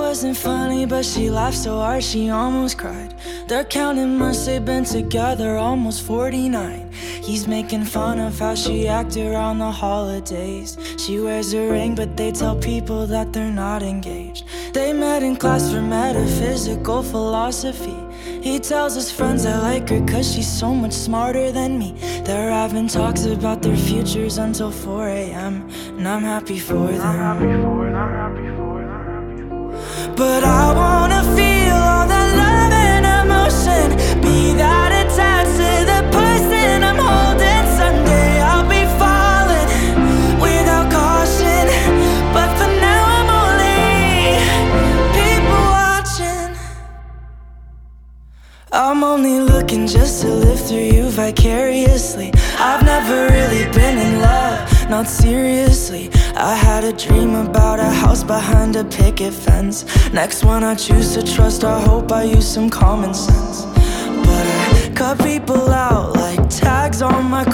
wasn't funny, but she laughed so hard she almost cried. They're counting months they've been together, almost 49. He's making fun of how she acted around the holidays. She wears a ring, but they tell people that they're not engaged. They met in class for metaphysical philosophy. He tells his friends I like her cause she's so much smarter than me. They're having talks about their futures until 4 a.m. And I'm happy for them. But I wanna feel all that love and emotion, be that attached to the person I'm holding. Someday I'll be falling without caution, but for now I'm only people watching. I'm only looking just to live through you vicariously. I've never really been in love, not seriously. I had a dream about a house behind a picket fence. Next one I choose to trust, I hope I use some common sense. But I cut people out like tags on my